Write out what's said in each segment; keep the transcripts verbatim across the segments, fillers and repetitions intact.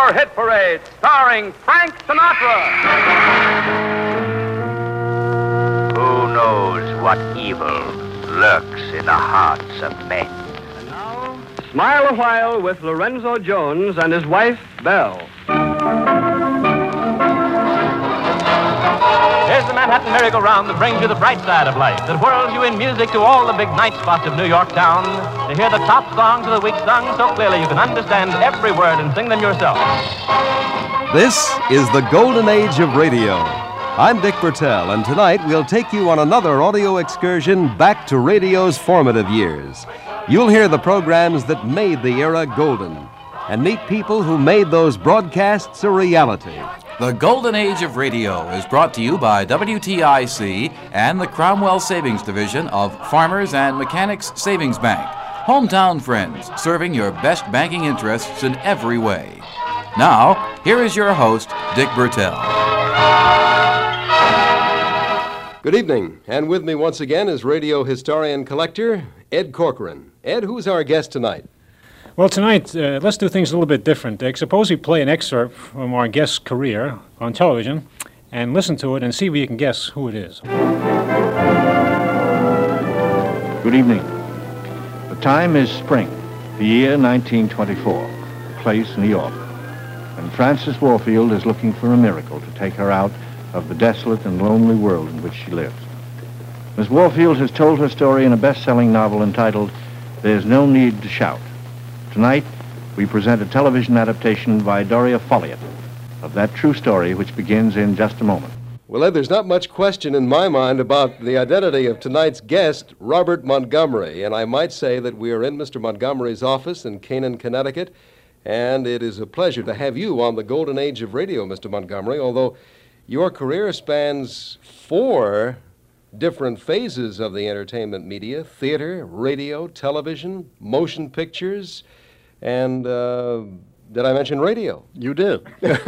Our Hit Parade, starring Frank Sinatra. Who knows what evil lurks in the hearts of men? And now, Smile a While with Lorenzo Jones and his wife, Belle. Here's the Manhattan merry-go-round that brings you the bright side of life, that whirls you in music to all the big night spots of New York town, to hear the top songs of the week sung so clearly you can understand every word and sing them yourself. This is the golden age of radio. I'm Dick Bertel, and tonight we'll take you on another audio excursion back to radio's formative years. You'll hear the programs that made the era golden, and meet people who made those broadcasts a reality. The Golden Age of Radio is brought to you by W T I C and the Cromwell Savings Division of Farmers and Mechanics Savings Bank. Hometown friends, serving your best banking interests in every way. Now, here is your host, Dick Bertel. Good evening, and with me once again is radio historian collector Ed Corcoran. Ed, who's our guest tonight? Well, tonight, uh, let's do things a little bit different, Dick. Suppose we play an excerpt from our guest's career on television and listen to it and see if you can guess who it is. Good evening. The time is spring, the year nineteen twenty-four, place New York. And Frances Warfield is looking for a miracle to take her out of the desolate and lonely world in which she lives. Miss Warfield has told her story in a best-selling novel entitled There's No Need to Shout. Tonight, we present a television adaptation by Doria Folliot of that true story which begins in just a moment. Well, Ed, there's not much question in my mind about the identity of tonight's guest, Robert Montgomery. And I might say that we are in Mister Montgomery's office in Canaan, Connecticut, and it is a pleasure to have you on the golden age of radio, Mister Montgomery, although your career spans four different phases of the entertainment media: theater, radio, television, motion pictures, and uh, did I mention radio? You did.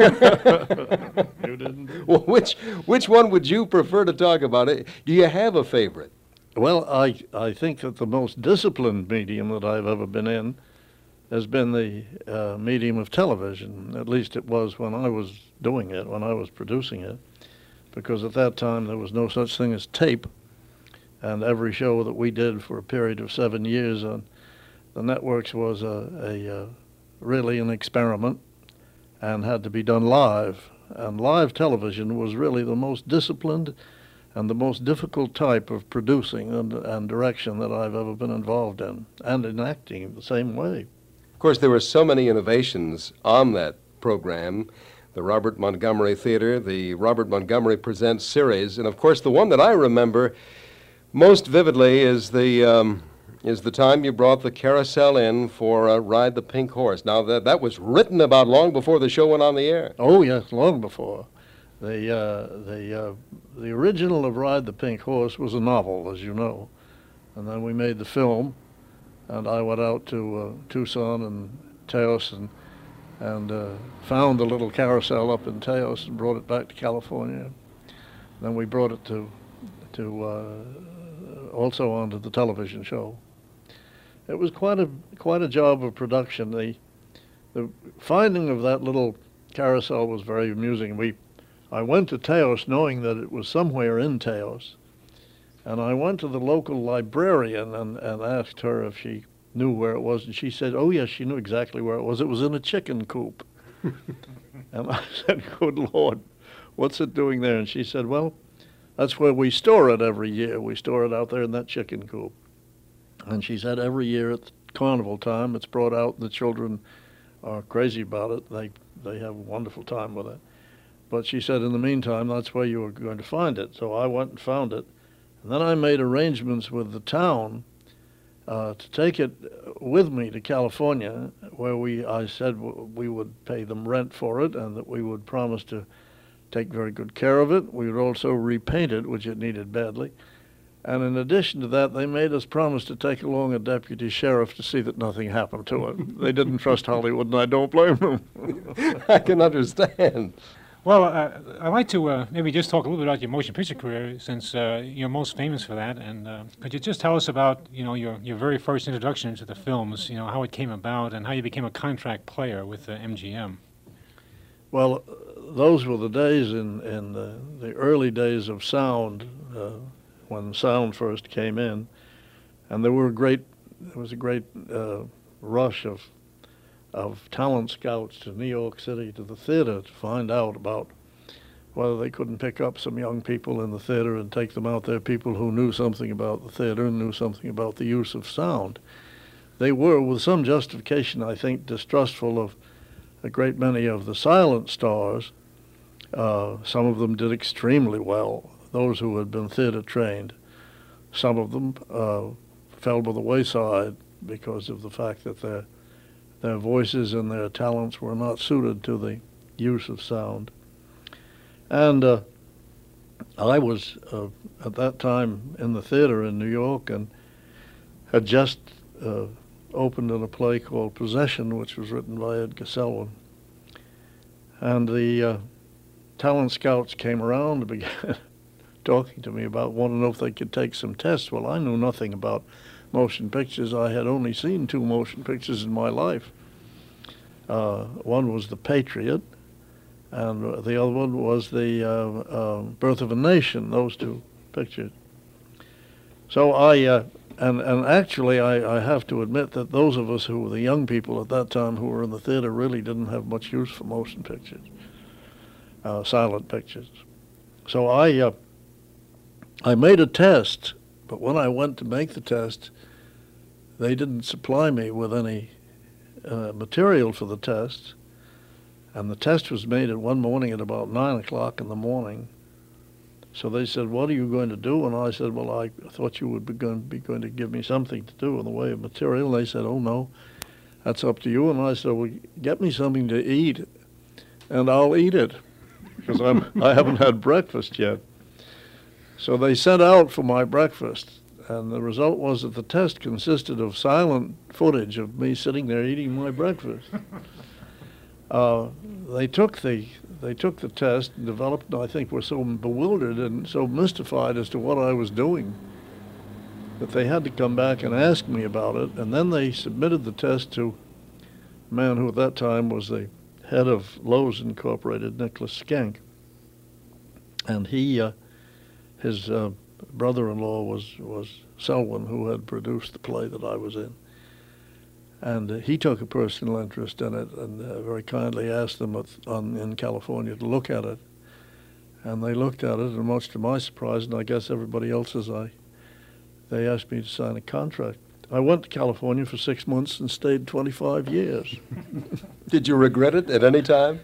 You didn't. Well, which which one would you prefer to talk about? Do you have a favorite? Well, I I think that the most disciplined medium that I've ever been in has been the uh, medium of television. At least it was when I was doing it, when I was producing it, because at that time there was no such thing as tape, and every show that we did for a period of seven years on the networks was a, a uh, really an experiment and had to be done live. And live television was really the most disciplined and the most difficult type of producing and, and direction that I've ever been involved in, and in acting the same way. Of course, there were so many innovations on that program, the Robert Montgomery Theater, the Robert Montgomery Presents series, and of course the one that I remember most vividly is the um, is the time you brought the carousel in for uh, Ride the Pink Horse. Now, that that was written about long before the show went on the air. Oh, yes, long before. The, uh, the, uh, the original of Ride the Pink Horse was a novel, as you know, and then we made the film, and I went out to uh, Tucson and Taos and, and uh, found the little carousel up in Taos and brought it back to California. Then we brought it to, to uh, also onto the television show. It was quite a quite a job of production. The the finding of that little carousel was very amusing. We, I went to Taos knowing that it was somewhere in Taos, and I went to the local librarian and, and asked her if she knew where it was, and she said, oh yes, she knew exactly where it was. It was in a chicken coop. And I said, good Lord, what's it doing there? And she said, well, that's where we store it every year. We store it out there in that chicken coop. And she said every year at carnival time it's brought out, and the children are crazy about it. They they have a wonderful time with it. But she said in the meantime, that's where you were going to find it. So I went and found it. And then I made arrangements with the town uh, to take it with me to California, where we I said we would pay them rent for it and that we would promise to take very good care of it. We would also repaint it, which it needed badly. And in addition to that, they made us promise to take along a deputy sheriff to see that nothing happened to it. They didn't trust Hollywood, and I don't blame them. I can understand. Well, uh, I'd like to uh, maybe just talk a little bit about your motion picture career, since uh, you're most famous for that. And uh, could you just tell us about, you know, your, your very first introduction to the films, you know, how it came about and how you became a contract player with uh, M G M? Well, those were the days in, in the, the early days of sound, uh, when sound first came in, and there were great, there was a great uh, rush of of talent scouts to New York City, to the theater, to find out about whether they couldn't pick up some young people in the theater and take them out there, people who knew something about the theater and knew something about the use of sound. They were, with some justification, I think, distrustful of a great many of the silent stars. Uh, some of them did extremely well, those who had been theater trained. Some of them uh, fell by the wayside because of the fact that their, their voices and their talents were not suited to the use of sound. And uh, I was, uh, at that time, in the theater in New York and had just uh, opened in a play called Possession, which was written by Edgar Selwyn. And the uh, talent scouts came around and began talking to me about wanting to know if they could take some tests. Well, I knew nothing about motion pictures. I had only seen two motion pictures in my life. Uh, one was The Patriot, and the other one was the uh, uh, Birth of a Nation, those two pictures. So I, uh, and, and actually I, I have to admit that those of us who were the young people at that time who were in the theater really didn't have much use for motion pictures, uh, silent pictures. So I, uh, I made a test, but when I went to make the test, they didn't supply me with any uh, material for the test. And the test was made at one morning at about nine o'clock in the morning. So they said, "What are you going to do?" And I said, "Well, I thought you would be going, be going to give me something to do in the way of material." And they said, "Oh, no, that's up to you." And I said, "Well, get me something to eat, and I'll eat it, because I'm, I haven't had breakfast yet." So they sent out for my breakfast, and the result was that the test consisted of silent footage of me sitting there eating my breakfast. Uh, they took the they took the test and developed, and I think were so bewildered and so mystified as to what I was doing that they had to come back and ask me about it. And then they submitted the test to a man who at that time was the head of Lowe's Incorporated, Nicholas Schenck. And he, uh, his uh, brother-in-law was, was Selwyn, who had produced the play that I was in. And uh, he took a personal interest in it and uh, very kindly asked them at, on, in California to look at it. And they looked at it, and much to my surprise, and I guess everybody else's, I, they asked me to sign a contract. I went to California for six months and stayed twenty-five years. Did you regret it at any time?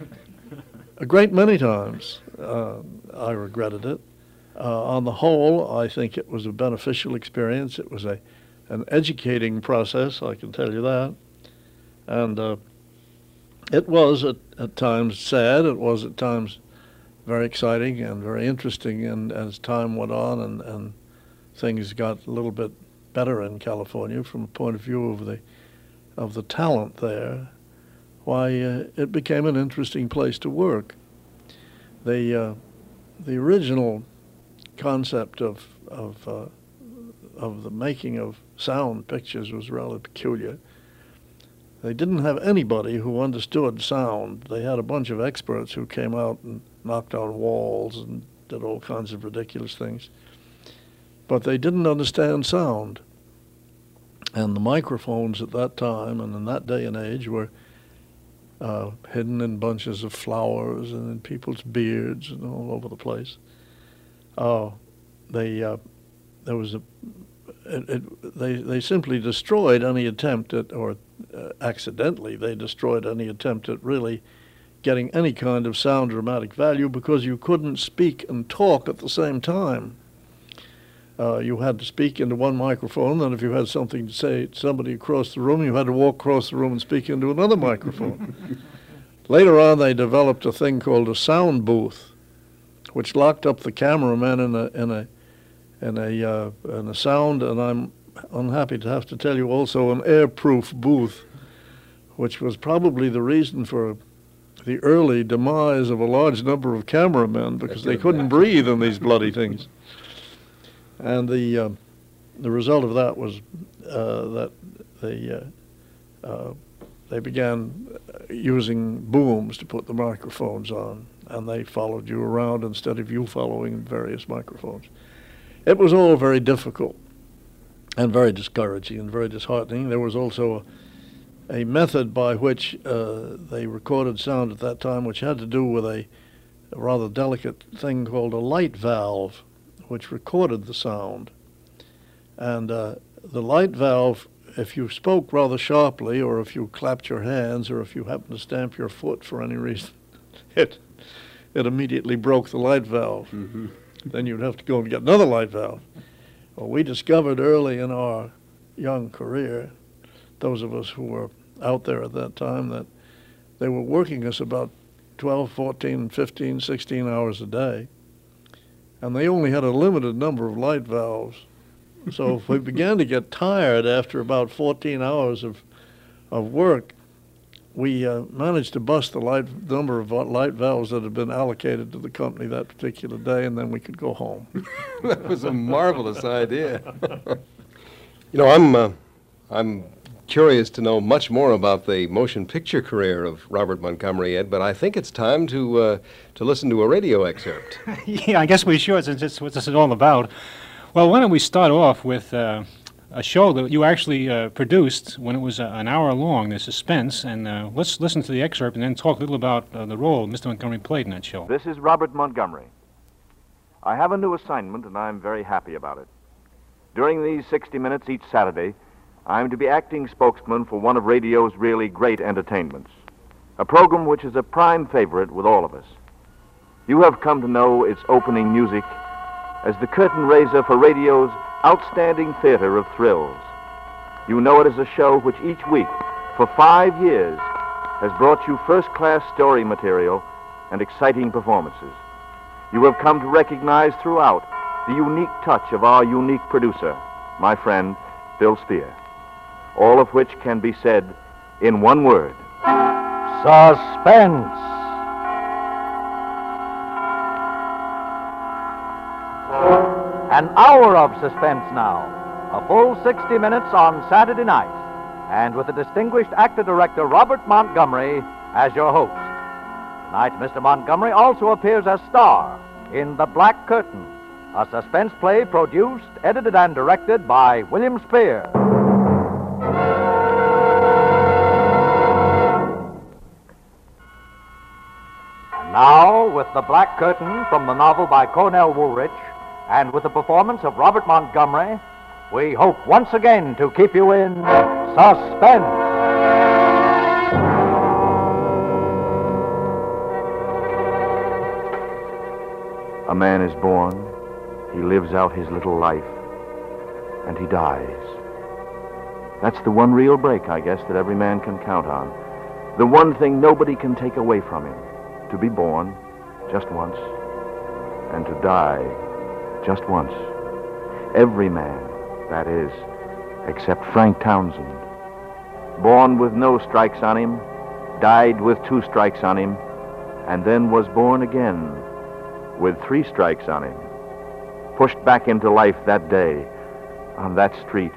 A great many times uh, I regretted it. Uh, on the whole, I think it was a beneficial experience. It was a an educating process, I can tell you that. And uh, it was at, at times sad, it was at times very exciting and very interesting, and as time went on and, and things got a little bit better in California from a point of view of the, of the talent there, why uh, it became an interesting place to work. The, uh, the original concept of, of uh, of the making of sound pictures was rather peculiar. They didn't have anybody who understood sound. They had a bunch of experts who came out and knocked on walls and did all kinds of ridiculous things. But they didn't understand sound. And the microphones at that time and in that day and age were uh, hidden in bunches of flowers and in people's beards and all over the place. Uh, they, uh, there was a It, it, they, they simply destroyed any attempt at, or uh, accidentally, they destroyed any attempt at really getting any kind of sound dramatic value, because you couldn't speak and talk at the same time. Uh, you had to speak into one microphone, and if you had something to say to somebody across the room, you had to walk across the room and speak into another microphone. Later on, they developed a thing called a sound booth, which locked up the cameraman in a, in a in a, uh, in a sound, and I'm unhappy to have to tell you also, an airproof booth, which was probably the reason for the early demise of a large number of cameramen, because they couldn't breathe in these bloody things. And the, uh, the result of that was uh, that the, uh, uh, they began using booms to put the microphones on, and they followed you around instead of you following various microphones. It was all very difficult and very discouraging and very disheartening. There was also a, a method by which uh, they recorded sound at that time, which had to do with a, a rather delicate thing called a light valve, which recorded the sound. And uh, the light valve, if you spoke rather sharply, or if you clapped your hands, or if you happened to stamp your foot for any reason, it it immediately broke the light valve. Mm-hmm. Then you'd have to go and get another light valve. Well, we discovered early in our young career, those of us who were out there at that time, that they were working us about twelve, fourteen, fifteen, sixteen hours a day, and they only had a limited number of light valves. So if we began to get tired after about fourteen hours of, of work, we uh, managed to bust the light, number of light valves that had been allocated to the company that particular day, and then we could go home. That was a marvelous idea. You know, I'm, uh, I'm curious to know much more about the motion picture career of Robert Montgomery, Ed, but I think it's time to, uh, to listen to a radio excerpt. Yeah, I guess we should, since it's what this is all about. Well, why don't we start off with uh, a show that you actually uh, produced when it was uh, an hour long, The Suspense, and uh, let's listen to the excerpt and then talk a little about uh, the role Mister Montgomery played in that show. This is Robert Montgomery. I have a new assignment, and I'm very happy about it. During these sixty minutes each Saturday, I'm to be acting spokesman for one of radio's really great entertainments, a program which is a prime favorite with all of us. You have come to know its opening music as the curtain raiser for radio's outstanding theater of thrills. You know it as a show which each week, for five years, has brought you first-class story material and exciting performances. You have come to recognize throughout the unique touch of our unique producer, my friend, Bill Spear. All of which can be said in one word: suspense. An hour of suspense now. A full sixty minutes on Saturday night. And with the distinguished actor-director Robert Montgomery as your host. Tonight, Mister Montgomery also appears as star in The Black Curtain, a suspense play produced, edited, and directed by William Spear. And now, with The Black Curtain from the novel by Cornell Woolrich, and with the performance of Robert Montgomery, we hope once again to keep you in suspense. A man is born, he lives out his little life, and he dies. That's the one real break, I guess, that every man can count on. The one thing nobody can take away from him: to be born just once, and to die just once. Every man, that is, except Frank Townsend. Born with no strikes on him, died with two strikes on him, and then was born again with three strikes on him. Pushed back into life that day on that street.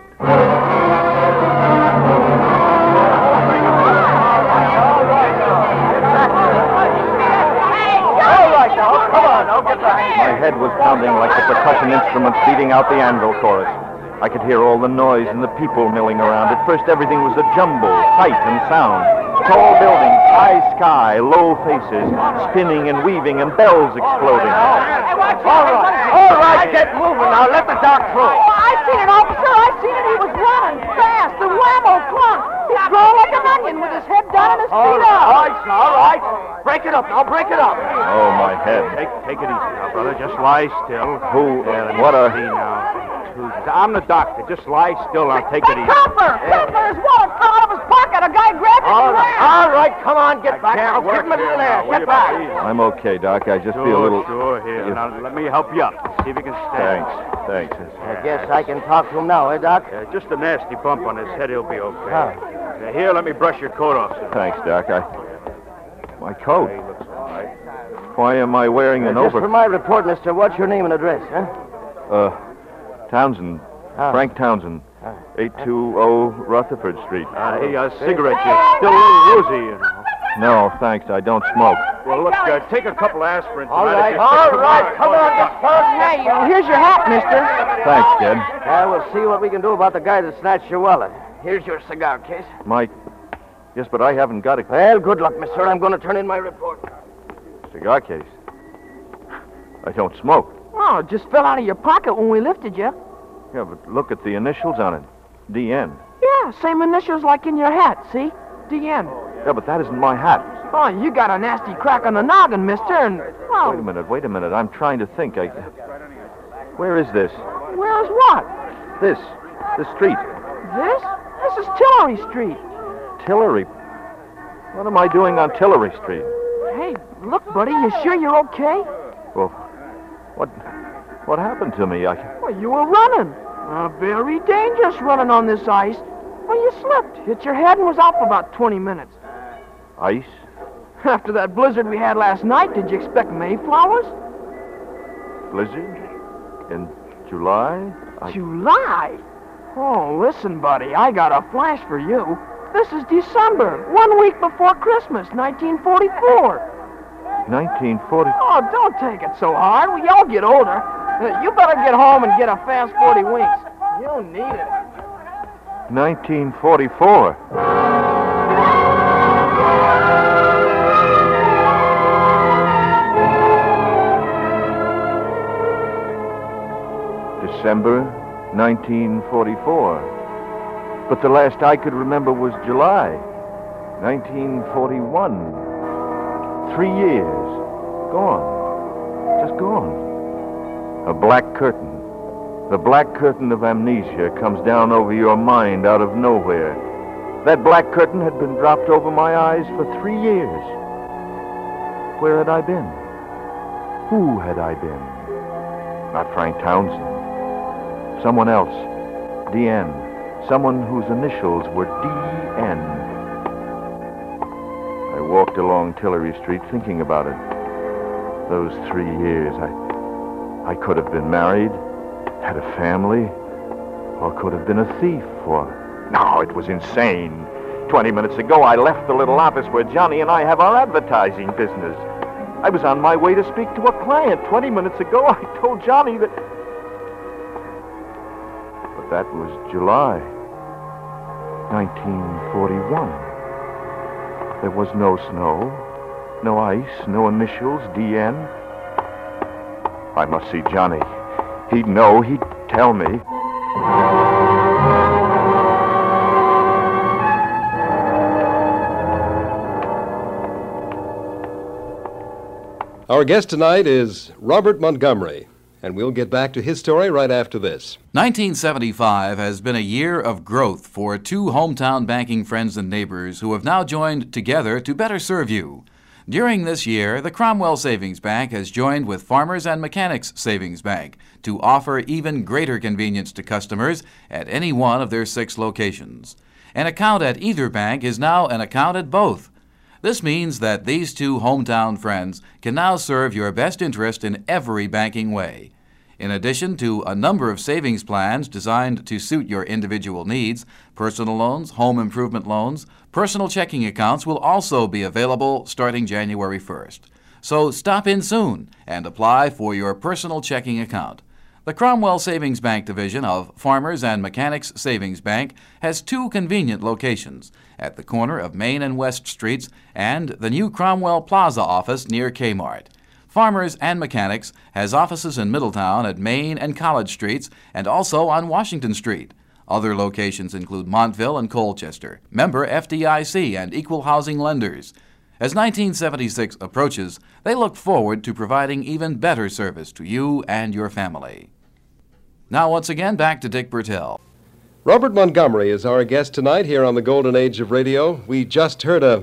My head was pounding like the percussion instruments beating out the anvil chorus. I could hear all the noise and the people milling around. At first, everything was a jumble, sight and sound. Tall buildings, high sky, low faces, spinning and weaving, and bells exploding. All right, all right, get moving now. Let the doc through. Oh, I seen it, officer. I seen it. He was running fast. The whammo clung. He's growing like an onion with his head down and his feet up. All right, son, all right. Break it up now. Break it up. Oh, my head. Take, take it easy now, brother. Just lie still. Who? Yeah, What a... See now. I'm the doctor. Just lie still. I'll take it easy. Copper! Copper! His wallet fell out of his pocket. A guy grabbed it All and right, ran. all right, come on, get I back can't now. work Give him a little here air. now, will Get you, back. please? I'm okay, Doc. I just Sure, feel a little... sure. Here, Yeah. now let me help you up. See if you can stand. Thanks, thanks. I guess I can talk to him now, eh, Doc? Uh, just a nasty bump on his head. He'll be okay. Huh. Now, here, let me brush your coat off, sir. Thanks, Doc. I... My coat. He looks all right. Why am I wearing an Uh, just over... for my report, mister, what's your name and address, huh? Uh, Townsend. Ah. Frank Townsend. eight two zero Rutherford Street. Uh, hey, uh, cigarette, you're still a little woozy, you know. No, thanks. I don't smoke. Well, look, uh, take a couple aspirin. All tonight. right, If you- all right. Come on, get started. Hey, uh, here's your hat, mister. Thanks, kid. Yeah, we'll see what we can do about the guy that snatched your wallet. Here's your cigar case. Mike. Yes, but I haven't got a Well, good luck, mister. I'm going to turn in my report. cigar case. I don't smoke. Oh, it just fell out of your pocket when we lifted you. Yeah, but look at the initials on it. D N. Yeah, same initials like in your hat, see? D N. Yeah, but that isn't my hat. Oh, you got a nasty crack on the noggin, mister, and, well, Wait a minute, wait a minute. I'm trying to think. I... Where is this? where's what? This. The street. This? This is Tillery Street. Tillery. What am I doing on Tillery Street? Hey, look, buddy, you sure you're okay? Well, what what happened to me? I... Well, you were running. Uh, very dangerous running on this ice. Well, you slipped, hit your head, and was out for about twenty minutes. Ice? After that blizzard we had last night, did you expect Mayflowers? Blizzard? In July? I... July? Oh, listen, buddy, I got a flash for you. This is December, one week before Christmas, nineteen forty-four. nineteen forty... Oh, don't take it so hard. We all get older. Uh, you better get home and get a fast forty winks. You'll need it. nineteen forty-four. December nineteen forty-four. But the last I could remember was July nineteen forty-one. Three years. Gone. Just gone. A black curtain. The black curtain of amnesia comes down over your mind out of nowhere. That black curtain had been dropped over my eyes for three years. Where had I been? Who had I been? Not Frank Townsend. Someone else. D N. Someone whose initials were D N. I walked along Tillery Street thinking about it. Those three years, I, I could have been married, had a family, or could have been a thief, or... No, it was insane. Twenty minutes ago, I left the little office where Johnny and I have our advertising business. I was on my way to speak to a client. Twenty minutes ago, I told Johnny that... But that was July nineteen forty-one. There was no snow, no ice, no initials, D N. I must see Johnny. He'd know, he'd tell me. Our guest tonight is Robert Montgomery, and we'll get back to his story right after this. nineteen seventy-five has been a year of growth for two hometown banking friends and neighbors who have now joined together to better serve you. During this year, the Cromwell Savings Bank has joined with Farmers and Mechanics Savings Bank to offer even greater convenience to customers at any one of their six locations. An account at either bank is now an account at both. This means that these two hometown friends can now serve your best interest in every banking way. In addition to a number of savings plans designed to suit your individual needs, personal loans, home improvement loans, personal checking accounts will also be available starting January first. So stop in soon and apply for your personal checking account. The Cromwell Savings Bank division of Farmers and Mechanics Savings Bank has two convenient locations at the corner of Main and West Streets and the new Cromwell Plaza office near Kmart. Farmers and Mechanics has offices in Middletown at Main and College Streets and also on Washington Street. Other locations include Montville and Colchester, member F D I C and equal housing lenders. As nineteen seventy-six approaches, they look forward to providing even better service to you and your family. Now, once again, back to Dick Bertel. Robert Montgomery is our guest tonight here on the Golden Age of Radio. We just heard a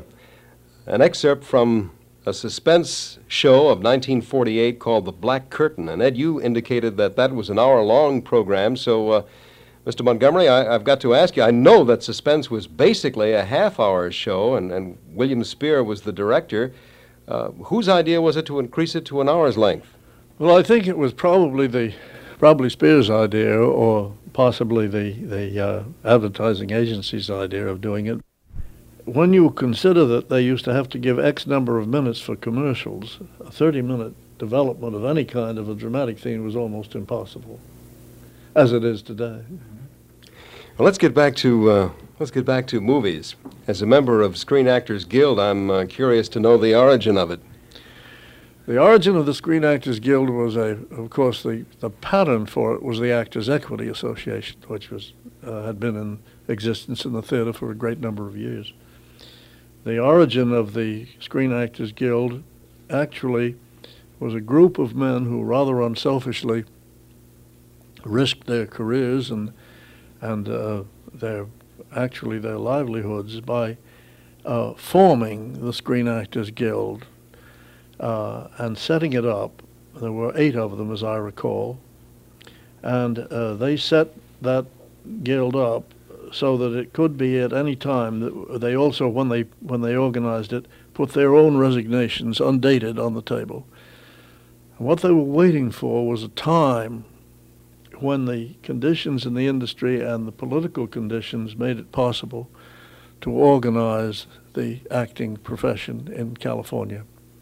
an excerpt from a suspense show of nineteen forty-eight called The Black Curtain. And Ed, you indicated that that was an hour-long program. So, uh, Mister Montgomery, I, I've got to ask you, I know that Suspense was basically a half-hour show, and, and William Spear was the director. Uh, whose idea was it to increase it to an hour's length? Well, I think it was probably the probably Spear's idea, or possibly the, the uh, advertising agency's idea of doing it. When you consider that they used to have to give X number of minutes for commercials, a thirty-minute development of any kind of a dramatic theme was almost impossible, as it is today. Well, let's get back to uh, let's get back to movies. As a member of Screen Actors Guild, I'm uh, curious to know the origin of it. The origin of the Screen Actors Guild was, a, of course, the, the pattern for it was the Actors Equity Association, which was uh, had been in existence in the theater for a great number of years. The origin of the Screen Actors Guild actually was a group of men who rather unselfishly risked their careers and and uh, their actually their livelihoods by uh, forming the Screen Actors Guild uh, and setting it up. There were eight of them, as I recall, and uh, they set that guild up so that it could be at any time. That they also, when they when they organized it, put their own resignations undated on the table. And what they were waiting for was a time when the conditions in the industry and the political conditions made it possible to organize the acting profession in California.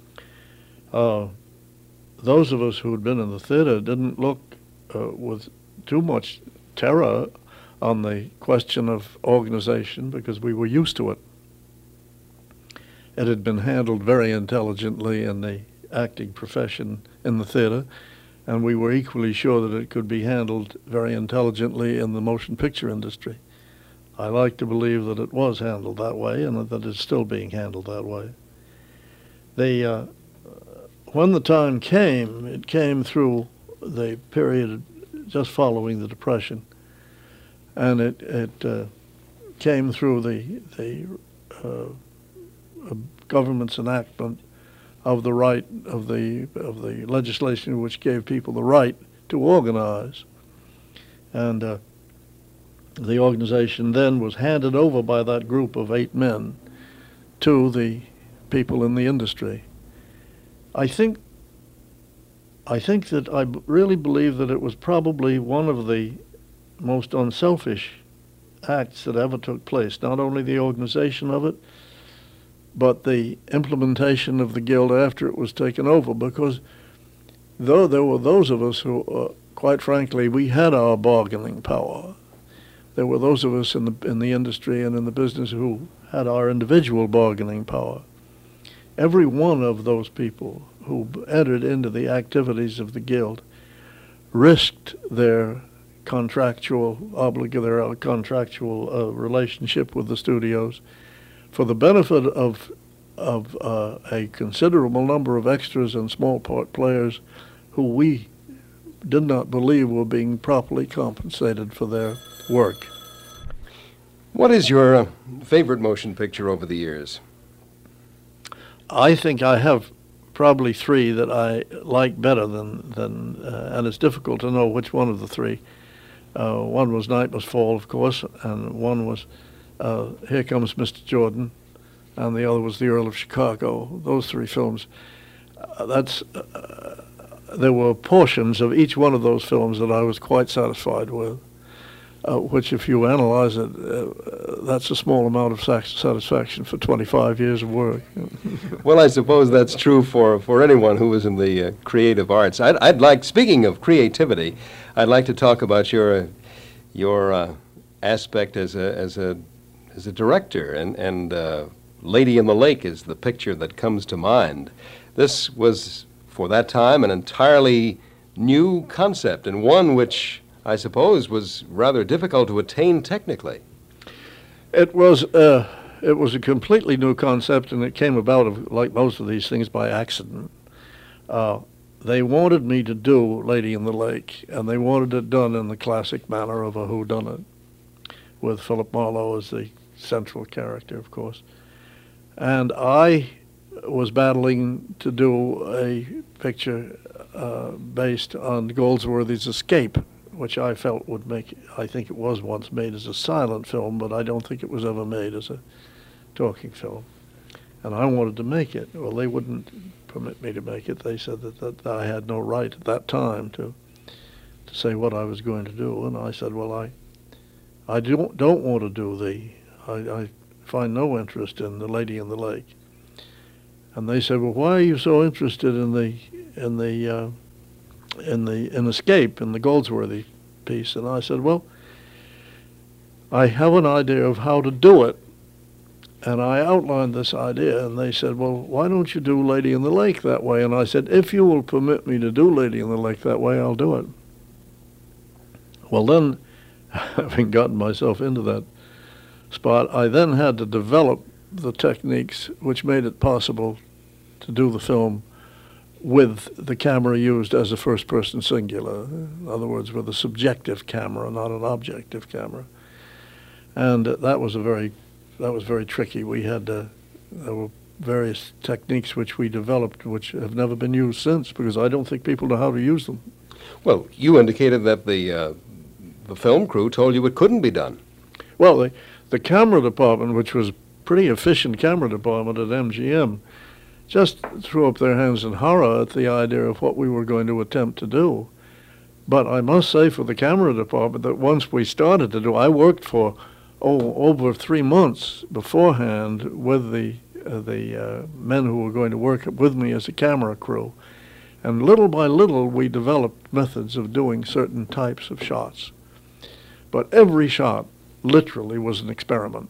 Uh, those of us who had been in the theater didn't look uh, with too much terror on the question of organization because we were used to it. It had been handled very intelligently in the acting profession in the theater, and we were equally sure that it could be handled very intelligently in the motion picture industry. I like to believe that it was handled that way and that it's still being handled that way. The, uh, when the time came, it came through the period just following the Depression, and it, it uh, came through the, the uh, government's enactment of the right of the of the legislation which gave people the right to organize, and uh, the organization then was handed over by that group of eight men to the people in the industry. I think I think that I b- really believe that it was probably one of the most unselfish acts that ever took place. Not only the organization of it, but the implementation of the guild after it was taken over, because though there were those of us who, uh, quite frankly, we had our bargaining power. There were those of us in the in the industry and in the business who had our individual bargaining power. Every one of those people who entered into the activities of the guild risked their contractual oblig their contractual uh, relationship with the studios for the benefit of of uh, a considerable number of extras and small part players who we did not believe were being properly compensated for their work. What is your uh, favorite motion picture over the years? I think I have probably three that I like better than, than uh, and it's difficult to know which one of the three. Uh, one was Night Must Fall, of course, and one was Uh, Here Comes Mister Jordan, and the other was The Earl of Chicago. Those three films. Uh, that's uh, there were portions of each one of those films that I was quite satisfied with, uh, which if you analyze it, uh, that's a small amount of satisfaction for twenty-five years of work. Well, I suppose that's true for, for anyone who is in the uh, creative arts. I'd, I'd like, speaking of creativity, I'd like to talk about your, uh, your uh, aspect as a, as a as a director, and, and uh, Lady in the Lake is the picture that comes to mind. This was, for that time, an entirely new concept, and one which I suppose was rather difficult to attain technically. It was, uh, it was a completely new concept, and it came about, of, like most of these things, by accident. Uh, they wanted me to do Lady in the Lake, and they wanted it done in the classic manner of a whodunit, with Philip Marlowe as the central character, of course. And I was battling to do a picture uh, based on Goldsworthy's Escape, which I felt would make, I think it was once made as a silent film, but I don't think it was ever made as a talking film. And I wanted to make it. Well, they wouldn't permit me to make it. They said that, that I had no right at that time to to say what I was going to do, and I said, well, I I don't, don't want to do the, I, I find no interest in The Lady in the Lake. And they said, well, why are you so interested in the, in the, uh, in the, in Escape, in the Goldsworthy piece? And I said, well, I have an idea of how to do it. And I outlined this idea, and they said, well, why don't you do Lady in the Lake that way? And I said, if you will permit me to do Lady in the Lake that way, I'll do it. Well, then, having gotten myself into that spot, I then had to develop the techniques which made it possible to do the film with the camera used as a first-person singular. In other words, with a subjective camera, not an objective camera. And uh, that was a very That was very tricky. We had uh, there were various techniques which we developed which have never been used since, because I don't think people know how to use them. Well, you indicated that the uh, the film crew told you it couldn't be done. Well, the, the camera department, which was a pretty efficient camera department at M G M, just threw up their hands in horror at the idea of what we were going to attempt to do. But I must say for the camera department that once we started to do, I worked for oh, over three months beforehand with the uh, the uh, men who were going to work with me as a camera crew. And little by little, we developed methods of doing certain types of shots. But every shot, literally, was an experiment.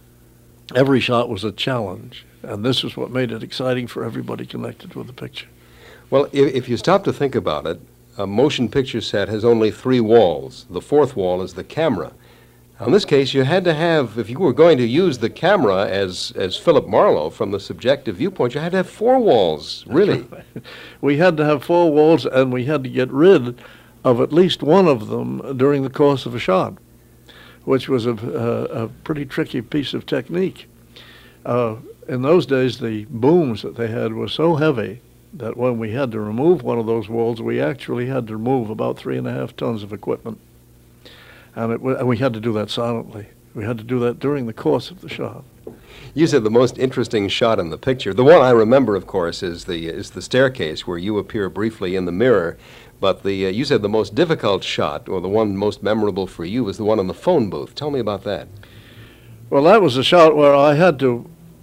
Every shot was a challenge. And this is what made it exciting for everybody connected with the picture. Well, if, if you stop to think about it, a motion picture set has only three walls. The fourth wall is the camera. In this case, you had to have, if you were going to use the camera as, as Philip Marlowe from the subjective viewpoint, you had to have four walls, really. We had to have four walls, and we had to get rid of at least one of them during the course of a shot, which was a, a, a pretty tricky piece of technique. Uh, in those days, the booms that they had were so heavy that when we had to remove one of those walls, we actually had to remove about three and a half tons of equipment. And, it, and we had to do that silently. We had to do that during the course of the shot. You said the most interesting shot in the picture. The one I remember, of course, is the is the staircase where you appear briefly in the mirror. But the uh, you said the most difficult shot, or the one most memorable for you, was the one in the phone booth. Tell me about that. Well, that was a shot where I had to,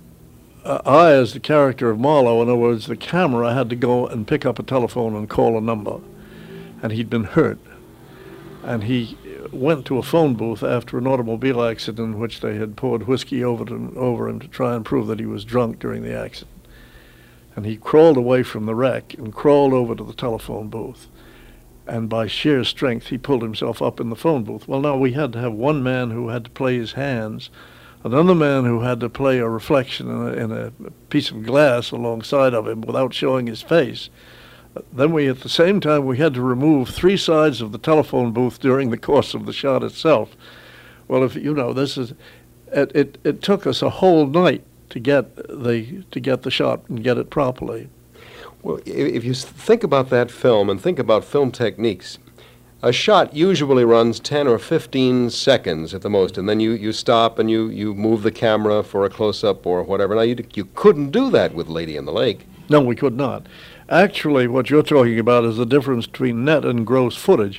uh, I as the character of Marlowe, in other words, the camera, had to go and pick up a telephone and call a number. And he'd been hurt. And he went to a phone booth after an automobile accident in which they had poured whiskey over, to, over him to try and prove that he was drunk during the accident. And he crawled away from the wreck and crawled over to the telephone booth. And by sheer strength, he pulled himself up in the phone booth. Well, now, we had to have one man who had to play his hands, another man who had to play a reflection in a, in a piece of glass alongside of him without showing his face. Then we, at the same time, we had to remove three sides of the telephone booth during the course of the shot itself. Well, if you know, this is, it, it, it took us a whole night to get the to get the shot and get it properly. Well, if you think about that film and think about film techniques, a shot usually runs ten or fifteen seconds at the most, and then you, you stop and you, you move the camera for a close-up or whatever. Now, you, you couldn't do that with Lady in the Lake. No, we could not. Actually, what you're talking about is the difference between net and gross footage.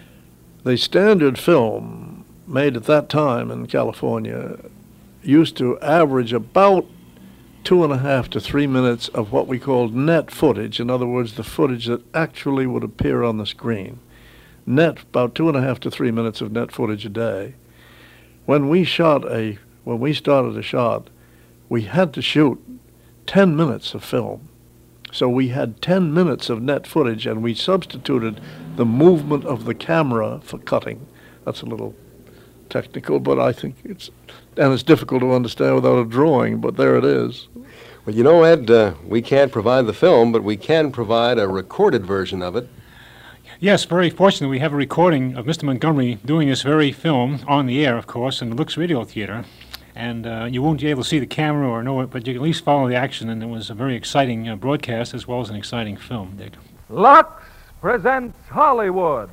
The standard film made at that time in California used to average about two and a half to three minutes of what we called net footage. In other words, the footage that actually would appear on the screen. Net, about two and a half to three minutes of net footage a day. When we shot a, when we started a shot, we had to shoot ten minutes of film. So we had ten minutes of net footage, and we substituted the movement of the camera for cutting. That's a little technical, but I think it's, and it's difficult to understand without a drawing, but there it is. Well, you know, Ed, uh, we can't provide the film, but we can provide a recorded version of it. Yes, very fortunate we have a recording of Mister Montgomery doing this very film on the air, of course, in the Lux Radio Theater. And uh, you won't be able to see the camera or know it, but you can at least follow the action, and it was a very exciting uh, broadcast as well as an exciting film, Dick. Lux presents Hollywood.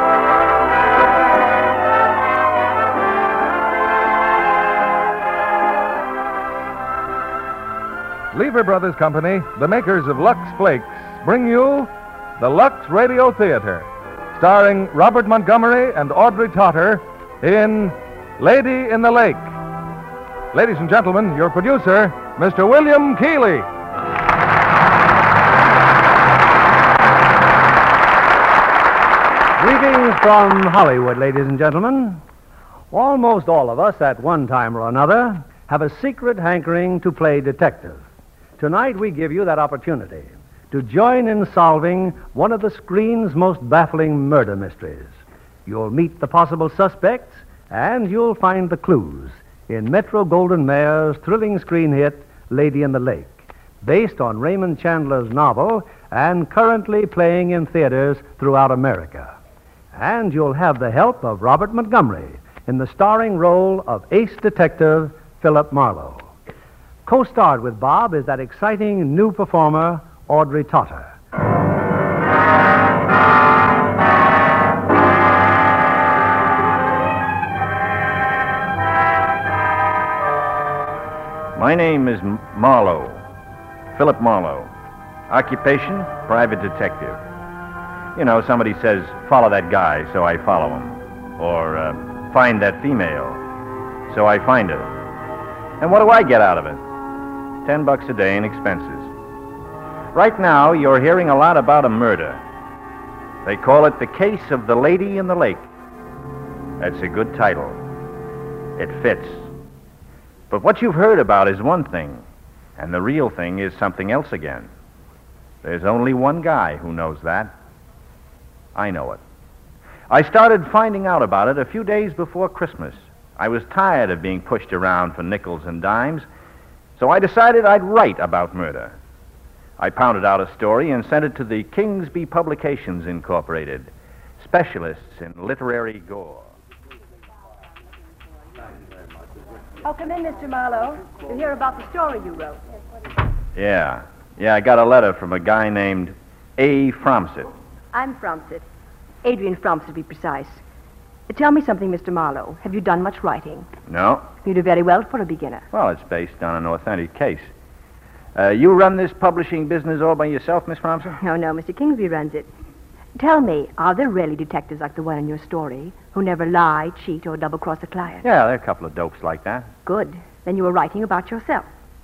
Lever Brothers Company, the makers of Lux Flakes, bring you the Lux Radio Theater, starring Robert Montgomery and Audrey Totter in Lady in the Lake. Ladies and gentlemen, your producer, Mister William Keighley. Greetings from Hollywood, ladies and gentlemen. Almost all of us, at one time or another, have a secret hankering to play detective. Tonight we give you that opportunity to join in solving one of the screen's most baffling murder mysteries. You'll meet the possible suspects, and you'll find the clues in Metro-Goldwyn-Mayer's thrilling screen hit, Lady in the Lake, based on Raymond Chandler's novel and currently playing in theaters throughout America. And you'll have the help of Robert Montgomery in the starring role of ace detective Philip Marlowe. Co-starred with Bob is that exciting new performer, Audrey Totter. My name is M- Marlowe, Philip Marlowe. Occupation, private detective. You know, somebody says, follow that guy, so I follow him. Or uh, find that female, so I find her. And what do I get out of it? Ten bucks a day in expenses. Right now, you're hearing a lot about a murder. They call it The Case of the Lady in the Lake. That's a good title. It fits. But what you've heard about is one thing, and the real thing is something else again. There's only one guy who knows that. I know it. I started finding out about it a few days before Christmas. I was tired of being pushed around for nickels and dimes, so I decided I'd write about murder. I pounded out a story and sent it to the Kingsby Publications Incorporated, specialists in literary gore. Oh, come in, Mister Marlowe. To hear about the story you wrote. Yeah. Yeah, I got a letter from a guy named A. Fromsett. I'm Fromsett. Adrian Fromsett, to be precise. Tell me something, Mister Marlowe. Have you done much writing? No. You do very well for a beginner. Well, it's based on an authentic case. Uh, you run this publishing business all by yourself, Miss Fromsett? No, no, Mister Kingsby runs it. Tell me, are there really detectives like the one in your story who never lie, cheat, or double-cross a client? Yeah, there are a couple of dopes like that. Good. Then you were writing about yourself.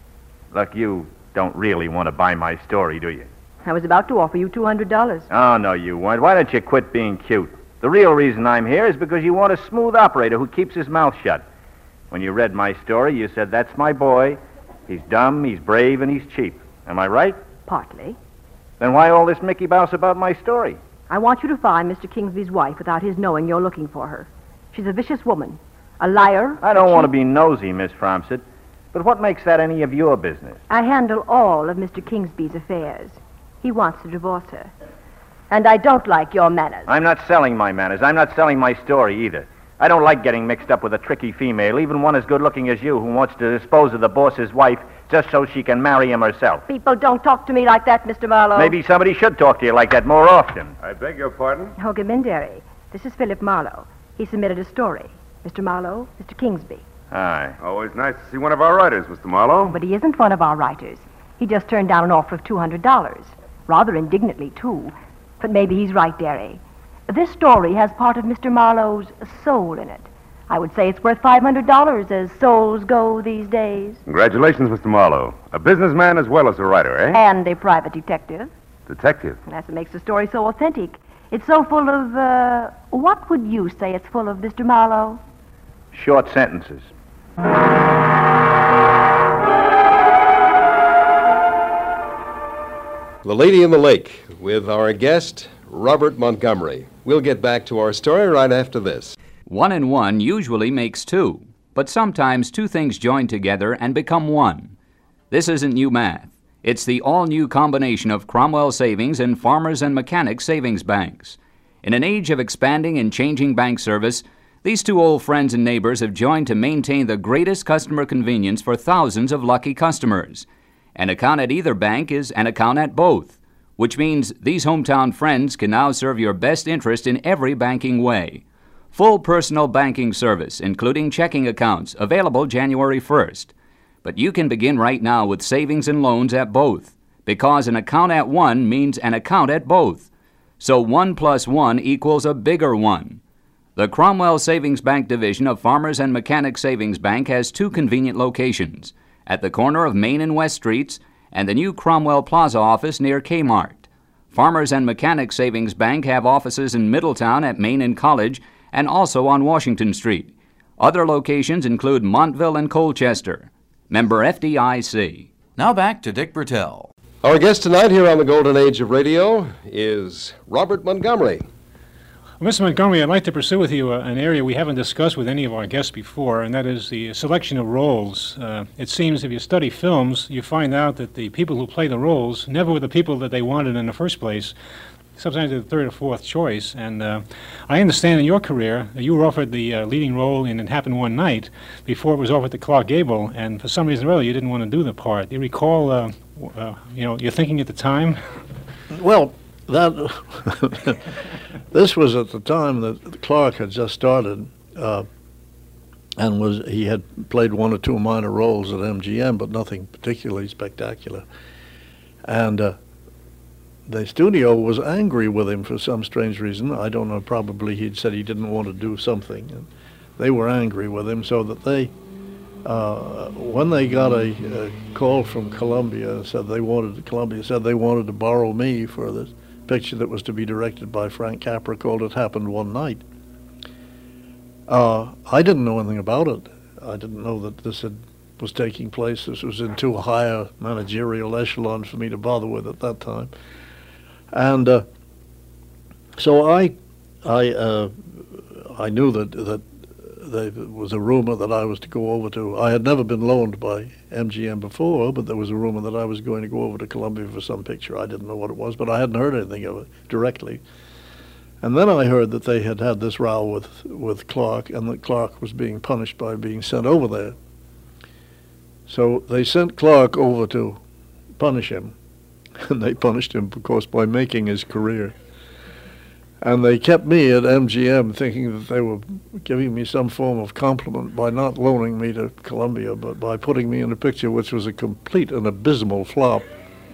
Look, you don't really want to buy my story, do you? I was about to offer you two hundred dollars. Oh, no, you weren't. Why don't you quit being cute? The real reason I'm here is because you want a smooth operator who keeps his mouth shut. When you read my story, you said, that's my boy. He's dumb, he's brave, and he's cheap. Am I right? Partly. Then why all this Mickey Mouse about my story? I want you to find Mister Kingsby's wife without his knowing you're looking for her. She's a vicious woman, a liar. I don't want to be nosy, Miss Fromsett, but what makes that any of your business? I handle all of Mister Kingsby's affairs. He wants to divorce her. And I don't like your manners. I'm not selling my manners. I'm not selling my story either. I don't like getting mixed up with a tricky female, even one as good-looking as you, who wants to dispose of the boss's wife just so she can marry him herself. People don't talk to me like that, Mister Marlowe. Maybe somebody should talk to you like that more often. I beg your pardon? Oh, Gominderi. This is Philip Marlowe. He submitted a story. Mister Marlowe, Mister Kingsby. Hi. Always nice to see one of our writers, Mister Marlowe. But he isn't one of our writers. He just turned down an offer of two hundred dollars. Rather indignantly, too. But maybe he's right, Derry. This story has part of Mister Marlowe's soul in it. I would say it's worth five hundred dollars, as souls go these days. Congratulations, Mister Marlowe. A businessman as well as a writer, eh? And a private detective. Detective? That's what makes the story so authentic. It's so full of, uh, what would you say it's full of, Mister Marlowe? Short sentences. The Lady in the Lake, with our guest, Robert Montgomery. We'll get back to our story right after this. One and one usually makes two, but sometimes two things join together and become one. This isn't new math. It's the all-new combination of Cromwell Savings and Farmers and Mechanics Savings Banks. In an age of expanding and changing bank service, these two old friends and neighbors have joined to maintain the greatest customer convenience for thousands of lucky customers. An account at either bank is an account at both, which means these hometown friends can now serve your best interest in every banking way. Full personal banking service, including checking accounts, available January first. But you can begin right now with savings and loans at both, because an account at one means an account at both. So one plus one equals a bigger one. The Cromwell Savings Bank division of Farmers and Mechanics Savings Bank has two convenient locations, at the corner of Main and West Streets and the new Cromwell Plaza office near Kmart. Farmers and Mechanics Savings Bank have offices in Middletown at Main and College and also on Washington Street. Other locations include Montville and Colchester. Member F D I C. Now back to Dick Bertel. Our guest tonight here on the Golden Age of Radio is Robert Montgomery. Well, Mister Montgomery, I'd like to pursue with you uh, an area we haven't discussed with any of our guests before, and that is the selection of roles. Uh, it seems if you study films, you find out that the people who play the roles never were the people that they wanted in the first place. Sometimes they're the third or fourth choice. And uh, I understand in your career that you were offered the uh, leading role in It Happened One Night before it was offered to Clark Gable, and for some reason or other you didn't want to do the part. Do you recall, uh, uh, you know, your thinking at the time? Well, that this was at the time that Clark had just started, uh, and was he had played one or two minor roles at M G M, but nothing particularly spectacular. And uh, the studio was angry with him for some strange reason. I don't know, probably he'd said he didn't want to do something. And they were angry with him, so that they, uh, when they got a, a call from Columbia, said they wanted, Columbia said they wanted to borrow me for this picture that was to be directed by Frank Capra called It Happened One Night. Uh, I didn't know anything about it. I didn't know that this had, was taking place. This was in too high a managerial echelon for me to bother with at that time. And uh, so I, I, uh, I knew that that there was a rumor that I was to go over to. I had never been loaned by M G M before, but there was a rumor that I was going to go over to Columbia for some picture. I didn't know what it was, but I hadn't heard anything of it directly. And then I heard that they had had this row with with Clark, and that Clark was being punished by being sent over there. So they sent Clark over to punish him. And they punished him, of course, by making his career. And they kept me at M G M thinking that they were giving me some form of compliment by not loaning me to Columbia, but by putting me in a picture which was a complete and abysmal flop.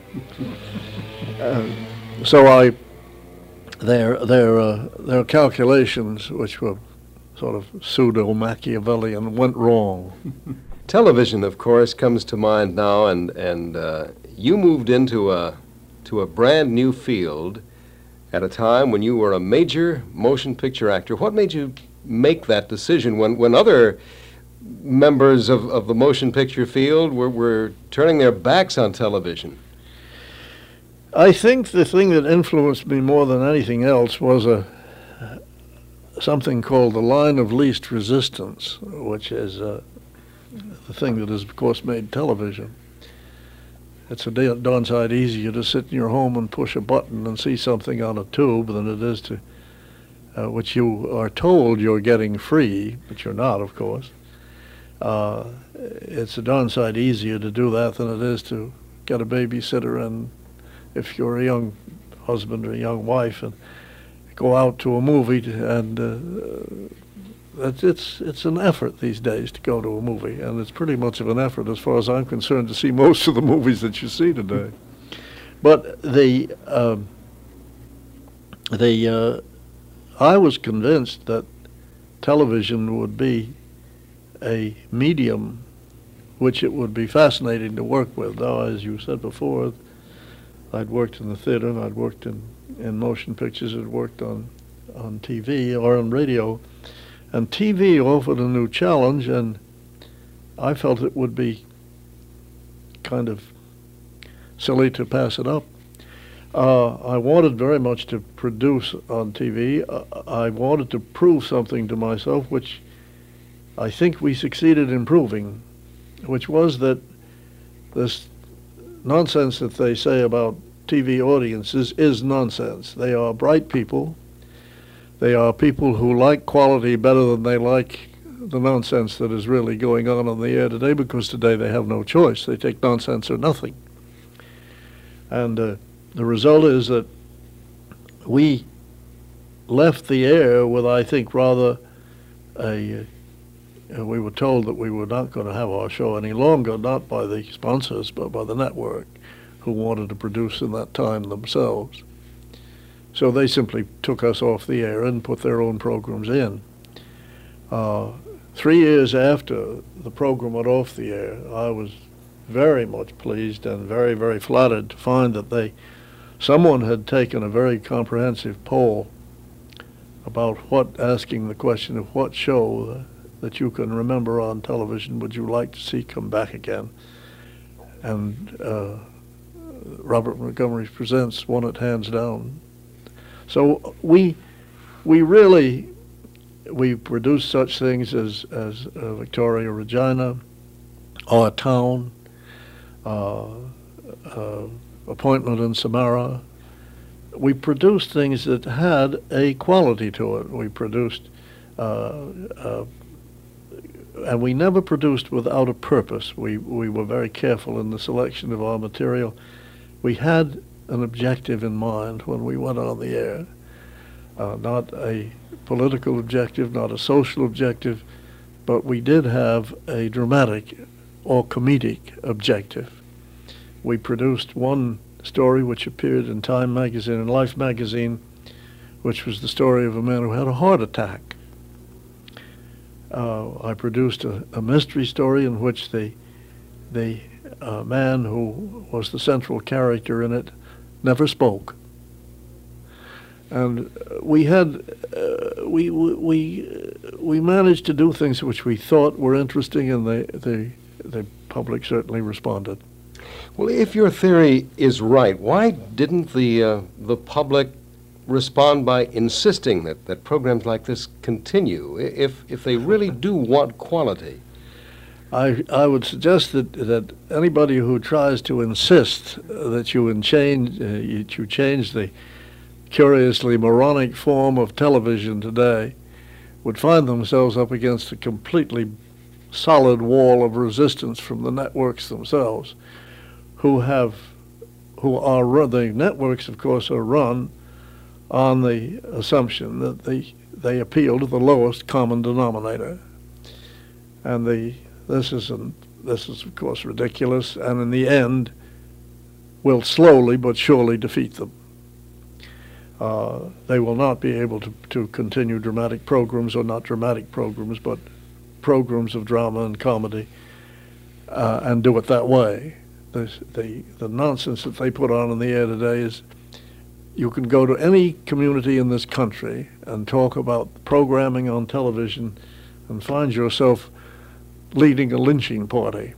uh, so I, their, their, uh, their calculations, which were sort of pseudo-Machiavellian, went wrong. Television, of course, comes to mind now, and, and uh, you moved into a, to a brand new field at a time when you were a major motion picture actor. What made you make that decision when, when other members of, of the motion picture field were, were turning their backs on television? I think the thing that influenced me more than anything else was a something called the line of least resistance, which is uh, the thing that has, of course, made television. It's a darn sight easier to sit in your home and push a button and see something on a tube than it is to, uh, which you are told you're getting free, but you're not, of course. Uh, it's a darn sight easier to do that than it is to get a babysitter and, if you're a young husband or a young wife, and go out to a movie to, and uh, It's, it's it's an effort these days to go to a movie, and it's pretty much of an effort, as far as I'm concerned, to see most of the movies that you see today. But the um, the uh, I was convinced that television would be a medium which it would be fascinating to work with. Now, as you said before, I'd worked in the theater, and I'd worked in, in motion pictures, I'd worked on on T V or on radio. And T V offered a new challenge, and I felt it would be kind of silly to pass it up. Uh, I wanted very much to produce on T V. Uh, I wanted to prove something to myself, which I think we succeeded in proving, which was that this nonsense that they say about T V audiences is nonsense. They are bright people. They are people who like quality better than they like the nonsense that is really going on on the air today, because today they have no choice. They take nonsense or nothing. And uh, the result is that we left the air with, I think, rather a... Uh, we were told that we were not going to have our show any longer, not by the sponsors, but by the network, who wanted to produce in that time themselves. So they simply took us off the air and put their own programs in. Uh, three years after the program went off the air, I was very much pleased and very, very flattered to find that they, someone had taken a very comprehensive poll about what, asking the question of what show uh, that you can remember on television would you like to see come back again. And uh, Robert Montgomery's Presents won it hands down. So we, we really, we produced such things as, as uh, Victoria Regina, Our Town, uh, uh, Appointment in Samara. We produced things that had a quality to it. We produced, uh, uh, and we never produced without a purpose. We, we were very careful in the selection of our material. We had an objective in mind when we went on the air. Uh, not a political objective, not a social objective, but we did have a dramatic or comedic objective. We produced one story which appeared in Time magazine and Life magazine, which was the story of a man who had a heart attack. Uh, I produced a, a mystery story in which the, the uh, man who was the central character in it never spoke. And we had, uh, we, we, we managed to do things which we thought were interesting, and the, the, the public certainly responded. Well, if your theory is right, why didn't the, uh, the public respond by insisting that, that programs like this continue, if, if they really do want quality? I, I would suggest that, that anybody who tries to insist that you, in change, uh, you, you change the curiously moronic form of television today would find themselves up against a completely solid wall of resistance from the networks themselves, who have, who are run, the networks, of course, are run on the assumption that they, they appeal to the lowest common denominator. And the, this is, an, this is, of course, ridiculous, and in the end will slowly but surely defeat them. Uh, they will not be able to, to continue dramatic programs, or not dramatic programs, but programs of drama and comedy, uh, and do it that way. The, the, the nonsense that they put on in the air today is, you can go to any community in this country and talk about programming on television and find yourself leading a lynching party.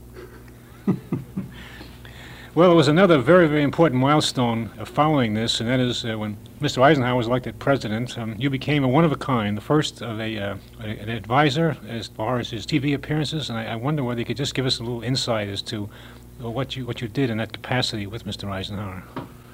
Well, there was another very, very important milestone uh, following this, and that is uh, when Mister Eisenhower was elected president, um, you became a one-of-a-kind, the first of a, uh, a, an advisor as far as his T V appearances, and I, I wonder whether you could just give us a little insight as to uh, what you what you did in that capacity with Mister Eisenhower.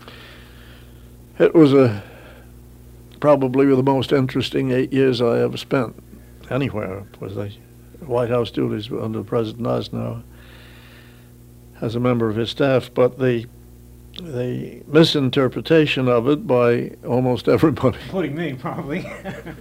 It was a, probably the most interesting eight years I ever spent anywhere, was the White House duties under President Eisenhower as a member of his staff, but the the misinterpretation of it by almost everybody, including me, probably,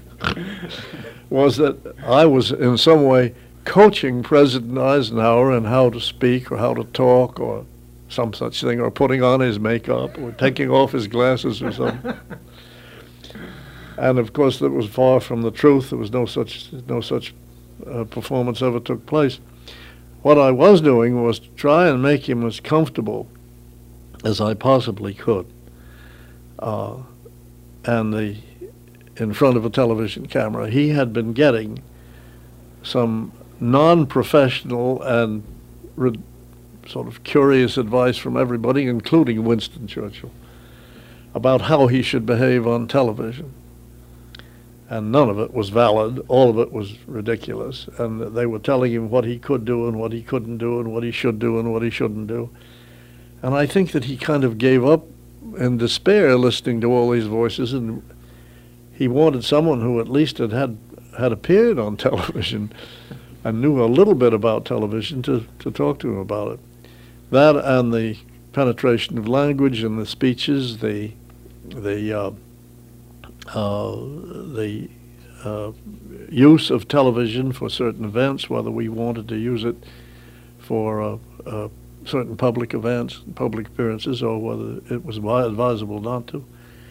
was that I was in some way coaching President Eisenhower in how to speak or how to talk or some such thing, or putting on his makeup or taking off his glasses or something. And of course, that was far from the truth. There was no such no such uh, performance ever took place. What I was doing was to try and make him as comfortable as I possibly could, uh, and the in front of a television camera. He had been getting some non-professional and re- sort of curious advice from everybody, including Winston Churchill, about how he should behave on television. And none of it was valid. All of it was ridiculous. And they were telling him what he could do and what he couldn't do and what he should do and what he shouldn't do. And I think that he kind of gave up in despair listening to all these voices, and he wanted someone who at least had had, had appeared on television and knew a little bit about television to, to talk to him about it. That and the penetration of language and the speeches, the the uh, uh, the uh, use of television for certain events, whether we wanted to use it for uh, uh, certain public events, public appearances, or whether it was advisable not to.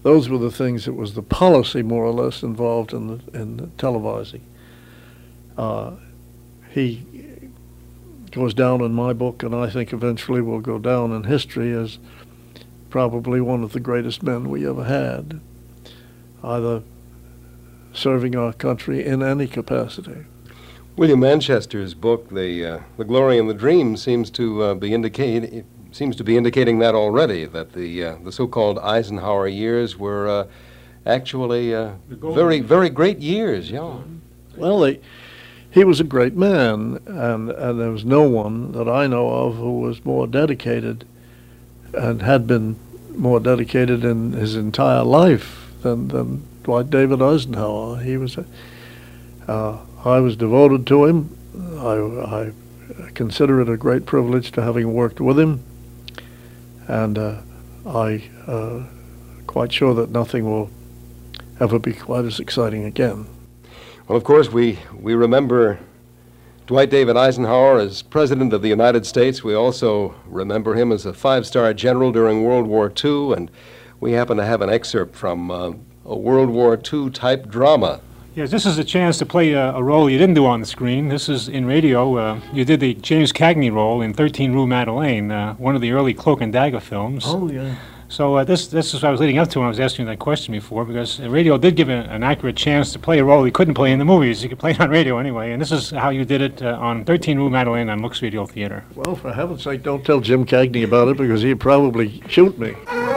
those were the things that was the policy, more or less, involved in the, in the televising. Uh, he goes down in my book, and I think eventually will go down in history as probably one of the greatest men we ever had, either serving our country in any capacity. William Manchester's book, The uh, The Glory and the Dream, seems to uh, be indicate seems to be indicating that already, that the uh, the so-called Eisenhower years were uh, actually uh, very very great years. Yeah. Well, they, he was a great man, and and there was no one that I know of who was more dedicated and had been more dedicated in his entire life than than Dwight David Eisenhower. He was a, uh, I was devoted to him. I, I consider it a great privilege to having worked with him, and uh, I uh, quite sure that nothing will ever be quite as exciting again. Well, of course, we, we remember Dwight David Eisenhower as President of the United States. We also remember him as a five-star general during World War Two, and we happen to have an excerpt from uh, a World War Two type drama. Yes, this is a chance to play a, a role you didn't do on the screen. This is in radio. Uh, you did the James Cagney role in thirteen Rue Madeleine, uh, one of the early Cloak and Dagger films. Oh, yeah. So uh, this this is what I was leading up to when I was asking you that question before, because radio did give a, an accurate chance to play a role he couldn't play in the movies. You could play it on radio anyway, and this is how you did it uh, on thirteen Rue Madeleine on Lux Radio Theater. Well, for heaven's sake, don't tell Jim Cagney about it, because he'd probably shoot me.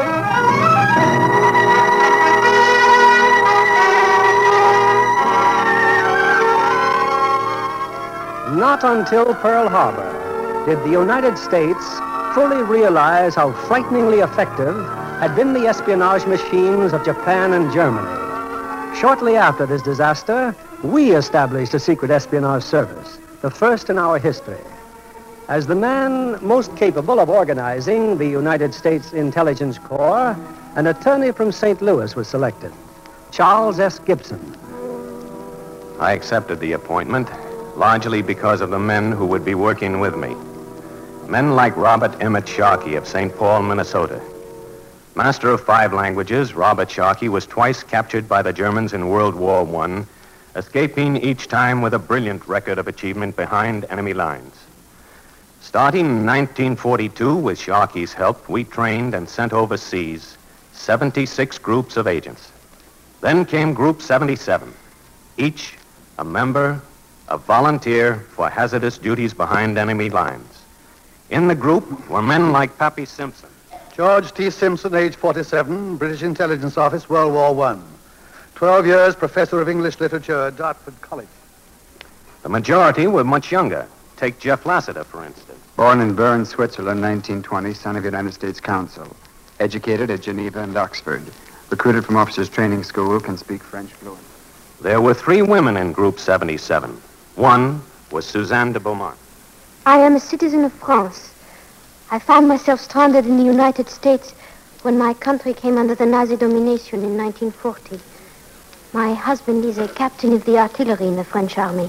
Not until Pearl Harbor did the United States fully realize how frighteningly effective had been the espionage machines of Japan and Germany. Shortly after this disaster, we established a secret espionage service, the first in our history. As the man most capable of organizing the United States Intelligence Corps, an attorney from Saint Louis was selected, Charles S. Gibson. I accepted the appointment largely because of the men who would be working with me. Men like Robert Emmett Sharkey of Saint Paul, Minnesota. Master of five languages, Robert Sharkey was twice captured by the Germans in World War One, escaping each time with a brilliant record of achievement behind enemy lines. Starting in nineteen forty-two, with Sharkey's help, we trained and sent overseas seventy-six groups of agents. Then came Group seventy-seven, each a member, a volunteer for hazardous duties behind enemy lines. In the group were men like Pappy Simpson. George T. Simpson, age forty-seven, British Intelligence Office, World War One. Twelve years, professor of English literature at Dartford College. The majority were much younger. Take Jeff Lassiter, for instance. Born in Bern, Switzerland, nineteen twenty, son of United States Consul. Educated at Geneva and Oxford. Recruited from Officers Training School, can speak French fluent. There were three women in Group seventy-seven. One was Suzanne de Beaumont. I am a citizen of France. I found myself stranded in the United States when my country came under the Nazi domination in nineteen forty. My husband is a captain of the artillery in the French army.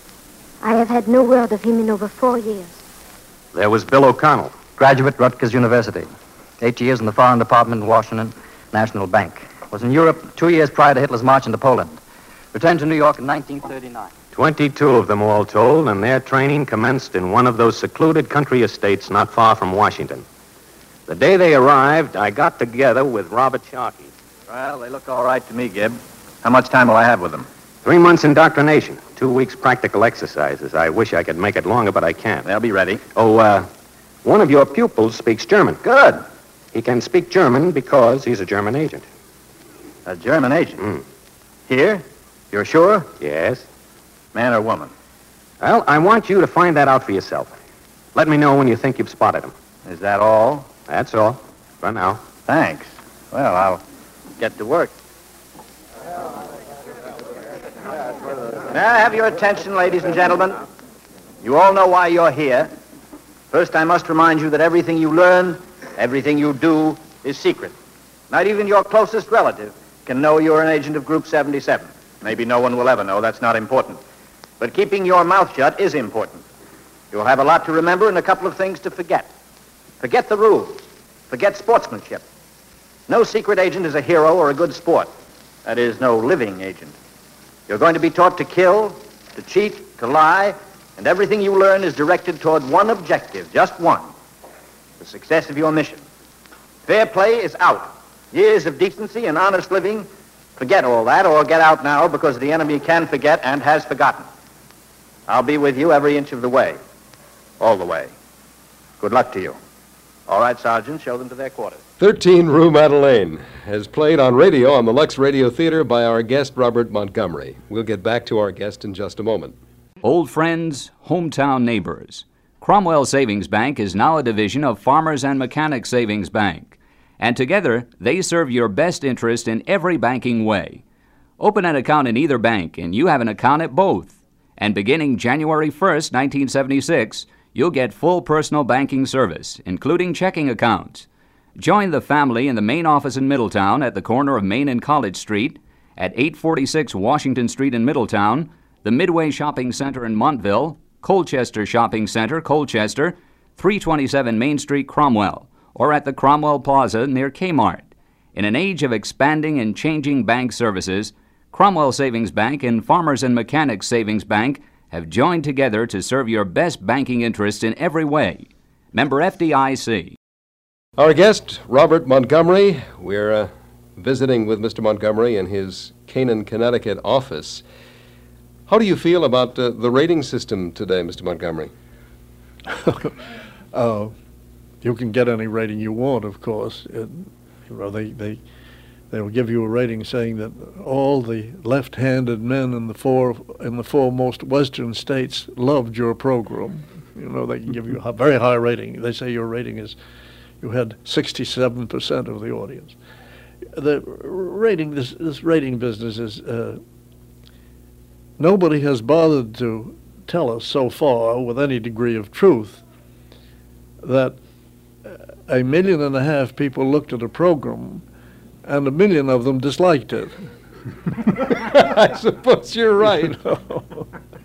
I have had no word of him in over four years. There was Bill O'Connell. Graduate, Rutgers University. Eight years in the Foreign Department in Washington, National Bank. Was in Europe two years prior to Hitler's march into Poland. Returned to New York in nineteen thirty-nine. Twenty-two of them all told, and their training commenced in one of those secluded country estates not far from Washington. The day they arrived, I got together with Robert Sharkey. Well, they look all right to me, Gib. How much time will I have with them? Three months indoctrination, two weeks practical exercises. I wish I could make it longer, but I can't. They'll be ready. Oh, uh, one of your pupils speaks German. Good. He can speak German because he's a German agent. A German agent? Mm. Here? You're sure? Yes. Man or woman? Well, I want you to find that out for yourself. Let me know when you think you've spotted him. Is that all? That's all, for now. Thanks. Well, I'll get to work. May I have your attention, ladies and gentlemen? You all know why you're here. First, I must remind you that everything you learn, everything you do, is secret. Not even your closest relative can know you're an agent of Group seventy-seven. Maybe no one will ever know. That's not important. But keeping your mouth shut is important. You'll have a lot to remember and a couple of things to forget. Forget the rules. Forget sportsmanship. No secret agent is a hero or a good sport. That is, no living agent. You're going to be taught to kill, to cheat, to lie, and everything you learn is directed toward one objective, just one, the success of your mission. Fair play is out. Years of decency and honest living, forget all that or get out now because the enemy can forget and has forgotten. I'll be with you every inch of the way, all the way. Good luck to you. All right, Sergeant, show them to their quarters. thirteen Rue Madeleine is played on radio on the Lux Radio Theater by our guest, Robert Montgomery. We'll get back to our guest in just a moment. Old friends, hometown neighbors. Cromwell Savings Bank is now a division of Farmers and Mechanics Savings Bank, and together they serve your best interest in every banking way. Open an account in either bank, and you have an account at both. And beginning January first, nineteen seventy-six, you'll get full personal banking service, including checking accounts. Join the family in the main office in Middletown at the corner of Main and College Street, at eight forty-six Washington Street in Middletown, the Midway Shopping Center in Montville, Colchester Shopping Center, Colchester, three twenty-seven Main Street, Cromwell, or at the Cromwell Plaza near Kmart. In an age of expanding and changing bank services, Cromwell Savings Bank and Farmers and Mechanics Savings Bank have joined together to serve your best banking interests in every way. Member F D I C. Our guest, Robert Montgomery. We're uh, visiting with Mister Montgomery in his Canaan, Connecticut office. How do you feel about uh, the rating system today, Mister Montgomery? uh, you can get any rating you want, of course. It, you know, they, they, they will give you a rating saying that all the left-handed men in the four in the four most western states loved your program. You know, they can give you a very high rating. They say your rating is, you had sixty-seven percent of the audience. The rating, this this rating business is, uh, nobody has bothered to tell us so far with any degree of truth that a million and a half people looked at a program and a million of them disliked it. I suppose you're right. You know?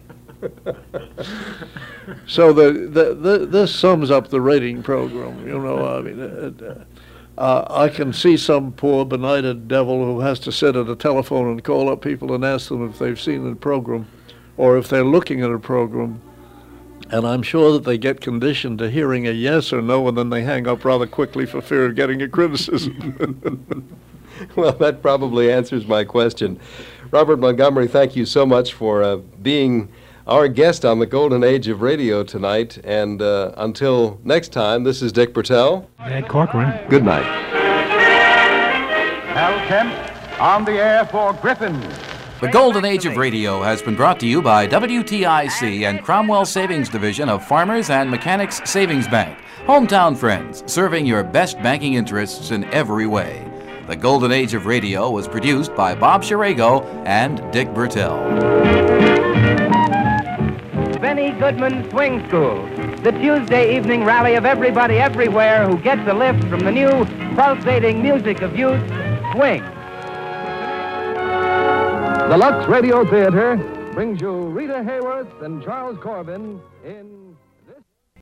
So the, the, the, this sums up the rating program, you know. I mean, it, uh, I can see some poor benighted devil who has to sit at a telephone and call up people and ask them if they've seen the program or if they're looking at a program. And I'm sure that they get conditioned to hearing a yes or no, and then they hang up rather quickly for fear of getting a criticism. Well, that probably answers my question. Robert Montgomery, thank you so much for uh, being our guest on the Golden Age of Radio tonight. And uh, until next time, this is Dick Bertel. Ed Corcoran. Good night. Hal Kemp on the air for Griffin. The Golden Age of Radio has been brought to you by W T I C and Cromwell Savings Division of Farmers and Mechanics Savings Bank. Hometown friends, serving your best banking interests in every way. The Golden Age of Radio was produced by Bob Shirago and Dick Bertel. Benny Goodman Swing School, the Tuesday evening rally of everybody everywhere who gets a lift from the new pulsating music of youth, swing. The Lux Radio Theater brings you Rita Hayworth and Charles Corbin in